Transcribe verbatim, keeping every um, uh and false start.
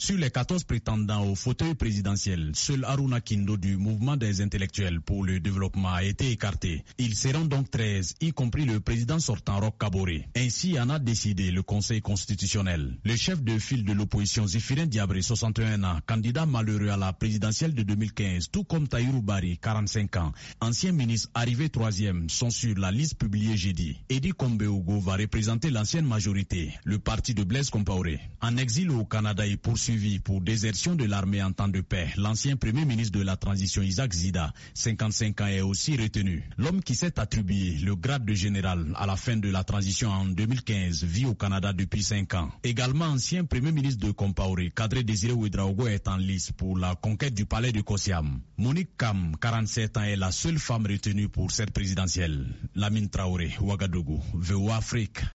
Sur les quatorze prétendants au fauteuil présidentiel, seul Haruna Kindo du mouvement des intellectuels pour le développement a été écarté. Ils seront donc treize, y compris le président sortant Roch Kaboré. Ainsi en a décidé le Conseil constitutionnel. Le chef de file de l'opposition Zéphirin Diabré, soixante et un ans, candidat malheureux à la présidentielle de deux mille quinze, tout comme Tahirou Bari, quarante-cinq ans, ancien ministre arrivé troisième, sont sur la liste publiée jeudi. Edi Kombeogo va représenter l'ancienne majorité, le parti de Blaise Compaoré. En exil au Canada et poursuivi pour désertion de l'armée en temps de paix, l'ancien premier ministre de la transition Isaac Zida, cinquante-cinq ans, est aussi retenu. L'homme qui s'est attribué le grade de général à la fin de la transition en deux mille quinze vit au Canada depuis cinq ans. Également ancien premier ministre de Compaoré, Kadri Désiré Ouedraogo est en lice pour la conquête du palais de Kossiam. Monique Kam, quarante-sept ans, est la seule femme retenue pour cette présidentielle. Lamine Traoré, Ouagadougou, V O A Afrique.